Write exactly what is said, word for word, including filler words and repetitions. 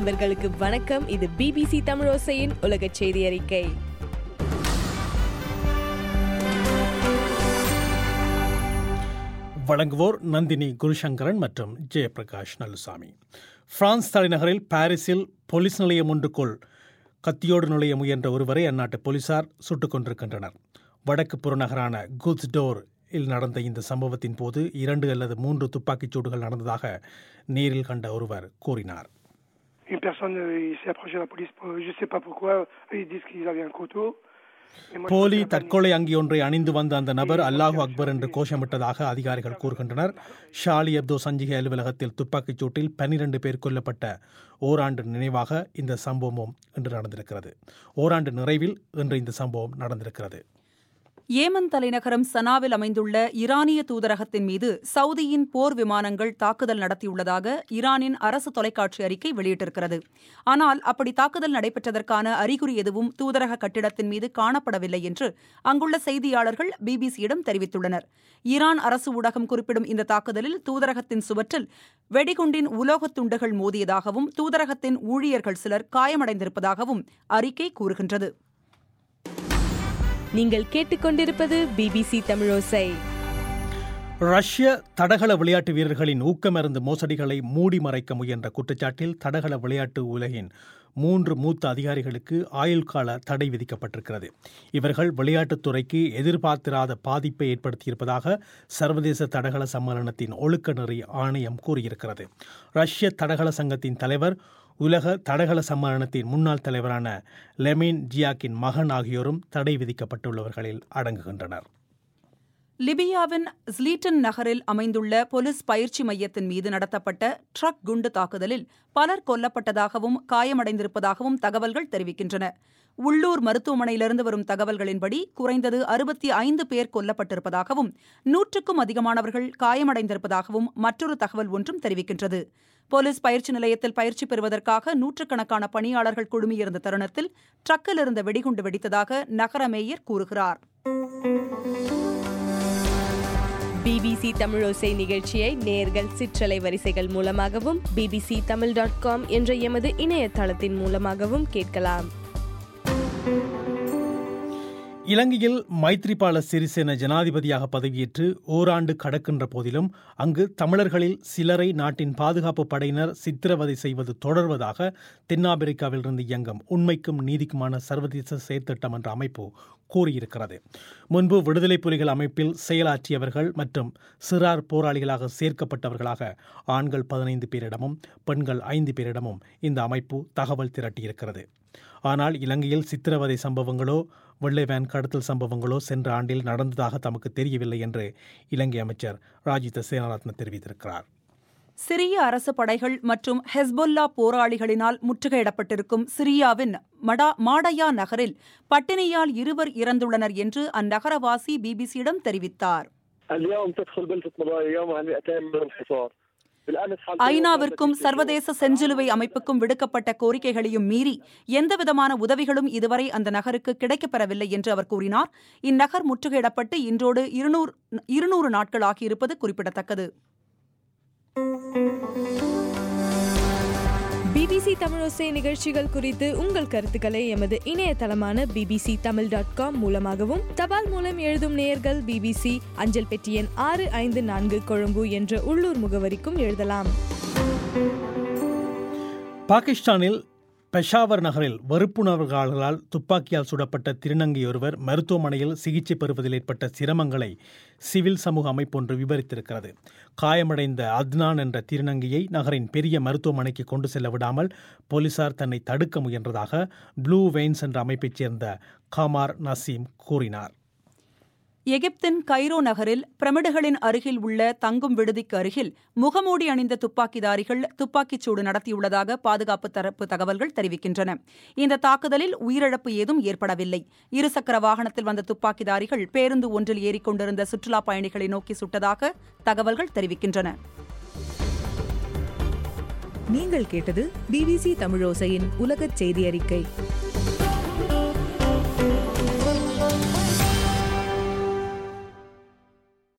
நண்பர்களுக்கு வணக்கம். இது பிபிசி தமிழோசையின் உலக செய்தி அறிக்கை. வழங்குவோர் நந்தினி குருசங்கரன் மற்றும் ஜெயபிரகாஷ் நல்லுசாமி. பிரான்ஸ் தலைநகரில் பாரிஸில் போலீஸ் நிலையம் ஒன்றுக்குள் கத்தியோடு நுழைய முயன்ற ஒருவரை அந்நாட்டு போலீசார் சுட்டுக் கொண்டிருக்கின்றனர். வடக்கு புறநகரான குத்ஸ்டோர் இல் நடந்த இந்த சம்பவத்தின் போது இரண்டு அல்லது மூன்று துப்பாக்கிச் சூடுகள் நடந்ததாக நேரில் கண்ட ஒருவர் கூறினார். போலி தற்கொலை அங்கி ஒன்றை அணிந்து வந்த அந்த நபர் அல்லாஹு அக்பர் என்று கோஷமிட்டதாக அதிகாரிகள் கூறுகின்றனர். ஷாலி எப்தோ சஞ்சிகை அலுவலகத்தில் துப்பாக்கிச் சூட்டில் பன்னிரண்டு பேர் கொல்லப்பட்ட ஓராண்டு நினைவாக இந்த சம்பவம் இன்று நடந்திருக்கிறது. ஓராண்டு நிறைவில் இன்று இந்த சம்பவம் நடந்திருக்கிறது. ஏமன் தலைநகரம் சனாவில் அமைந்துள்ள ஈரானிய தூதரகத்தின் மீது சவுதியின் போர் விமானங்கள் தாக்குதல் நடத்தியுள்ளதாக ஈரானின் அரசு தொலைக்காட்சி அறிக்கை வெளியிட்டிருக்கிறது. ஆனால் அப்படி தாக்குதல் நடைபெற்றதற்கான அறிகுறி எதுவும் தூதரக கட்டிடத்தின் மீது காணப்படவில்லை என்று அங்குள்ள செய்தியாளர்கள் பிபிசியிடம் தெரிவித்துள்ளனர். ஈரான் அரசு ஊடகம் குறிப்பிடும் இந்த தாக்குதலில் தூதரகத்தின் சுவற்றில் வெடிகுண்டின் உலோகத் துண்டுகள் மோதியதாகவும் தூதரகத்தின் ஊழியர்கள் சிலர் காயமடைந்திருப்பதாகவும் அறிக்கை கூறுகின்றது. நீங்கள் கேட்டுக்கொண்டிருப்பது பிபிசி தமிழோசை. ரஷ்ய தடகள விளையாட்டு வீரர்களின் ஊக்கமருந்து மோசடிகளை மூடி மறைக்க முயன்ற குற்றச்சாட்டில் தடகள விளையாட்டு உலகின் மூன்று மூத்த அதிகாரிகளுக்கு ஆயுள் கால தடை விதிக்கப்பட்டிருக்கிறது. இவர்கள் விளையாட்டுத்துறைக்கு எதிர்பார்த்திராத பாதிப்பை ஏற்படுத்தியிருப்பதாக சர்வதேச தடகள சம்மேளனத்தின் ஒழுக்க நெறி ஆணையம் கூறியிருக்கிறது. ரஷ்ய தடகள சங்கத்தின் தலைவர், உலக தடகள சம்மேளனத்தின் முன்னாள் தலைவரான லெமின் ஜியாக்கின் மகன் ஆகியோரும் தடை விதிக்கப்பட்டுள்ளவர்களில் அடங்குகின்றனர். லிபியாவின் ஸ்லீட்டன் நகரில் அமைந்துள்ள போலீஸ் பயிற்சி மையத்தின் மீது நடத்தப்பட்ட ட்ரக் குண்டு தாக்குதலில் பலர் கொல்லப்பட்டதாகவும் காயமடைந்திருப்பதாகவும் தகவல்கள் தெரிவிக்கின்றன. உள்ளூர் மருத்துவமனையிலிருந்து வரும் தகவல்களின்படி குறைந்தது அறுபத்தி ஐந்து பேர் கொல்லப்பட்டிருப்பதாகவும் நூற்றுக்கும் அதிகமானவர்கள் காயமடைந்திருப்பதாகவும் மற்றொரு தகவல் ஒன்றும் தெரிவிக்கின்றது. போலீஸ் பயிற்சி நிலையத்தில் பயிற்சி பெறுவதற்காக நூற்றுக்கணக்கான பணியாளர்கள் குழுமியிருந்த தருணத்தில் ட்ரக்கில் இருந்த வெடிகுண்டு வெடித்ததாக நகர மேயர் கூறுகிறார். பிபிசி தமிழோசை நிகழ்ச்சியை நேயர்கள் சிற்றலை வரிசைகள் மூலமாகவும் பிபிசி தமிழ் டாட் காம் என்ற எமது இணையதளத்தின் மூலமாகவும் கேட்கலாம். இலங்கையில் மைத்ரிபால சிறிசேன ஜனாதிபதியாக பதவியேற்று ஓராண்டு கடக்கின்ற போதிலும் அங்கு தமிழர்களில் சிலரை நாட்டின் பாதுகாப்பு படையினர் சித்திரவதை செய்வது தொடர்வதாக தென்னாப்பிரிக்காவிலிருந்து இயங்கும் உண்மைக்கும் நீதிக்குமான சர்வதேச செயற்திட்டம் என்ற அமைப்பு கூறியிருக்கிறது. முன்பு விடுதலை புலிகள் அமைப்பில் செயலாற்றியவர்கள் மற்றும் சிறார் போராளிகளாக சேர்க்கப்பட்டவர்களாக ஆண்கள் பதினைந்து பேரிடமும் பெண்கள் ஐந்து பேரிடமும் இந்த அமைப்பு தகவல் திரட்டியிருக்கிறது. ஆனால் இலங்கையில் சித்திரவதை சம்பவங்களோ வெள்ளை வேன் கடத்தல் சம்பவங்களோ சென்ற ஆண்டில் நடந்ததாக தமக்கு தெரியவில்லை என்று இலங்கை அமைச்சர் ராஜித சேனாரத்ன தெரிவித்திருக்கிறார். சிரிய அரசு படைகள் மற்றும் ஹெஸ்பொல்லா போராளிகளினால் முற்றுகையிடப்பட்டிருக்கும் சிரியாவின் மடா மாடயா நகரில் பட்டினியால் இருவர் இறந்துள்ளனர் என்று அந்நகரவாசி பிபிசியிடம் தெரிவித்தார். ஐநாவிற்கும் சர்வதேச செஞ்சிலுவை அமைப்புக்கும் விடுக்கப்பட்ட கோரிக்கைகளையும் மீறி எந்தவிதமான உதவிகளும் இதுவரை அந்த நகருக்கு கிடைக்கப்பெறவில்லை என்று அவர் கூறினார். இந்நகர் முற்றுகையிடப்பட்டு இன்றோடு இருநூறு இருநூறு நாட்கள் ஆகியிருப்பது குறிப்பிடத்தக்கது. பிபிசி தமிழோசை நிகழ்ச்சிகள் குறித்து உங்கள் கருத்துக்களை எமது இணையதளமான பிபிசி தமிழ் டாட் காம் மூலமாகவும் தபால் மூலம் எழுதும் நேயர்கள் பிபிசி அஞ்சல் பெட்டி எண் ஆறு ஐந்து நான்கு கொழும்பு என்ற உள்ளூர் முகவரிக்கும் எழுதலாம். பாகிஸ்தானில் பெஷாவர் நகரில் வெறுப்புணர்வுகளால் துப்பாக்கியால் சுடப்பட்ட திருநங்கையொருவர் மருத்துவமனையில் சிகிச்சை பெறுவதில் ஏற்பட்ட சிரமங்களை சிவில் சமூக அமைப்பொன்று விவரித்திருக்கிறது. காயமடைந்த அத்னான் என்ற திருநங்கையை நகரின் பெரிய மருத்துவமனைக்கு கொண்டு செல்ல விடாமல் போலீசார் தன்னை தடுக்க முயன்றதாக ப்ளூ வெயின்ஸ் என்ற அமைப்பைச் சேர்ந்த கமார் நசீம் கூறினார். எகிப்தின் கைரோ நகரில் பிரமிடுகளின் அருகில் உள்ள தங்கும் விடுதிக்கு அருகில் முகமூடி அணிந்த துப்பாக்கிதாரிகள் துப்பாக்கிச்சூடு நடத்தியுள்ளதாக பாதுகாப்பு தரப்பு தகவல்கள் தெரிவிக்கின்றன. இந்த தாக்குதலில் உயிரிழப்பு ஏதும் ஏற்படவில்லை. இருசக்கர வாகனத்தில் வந்த துப்பாக்கிதாரிகள் பேருந்து ஒன்றில் ஏறிக்கொண்டிருந்த சுற்றுலாப் பயணிகளை நோக்கி சுட்டதாக தகவல்கள் தெரிவிக்கின்றன. நீங்கள் கேட்டது பிபிசி தமிழோசையின் உலகச் செய்தி அறிக்கை.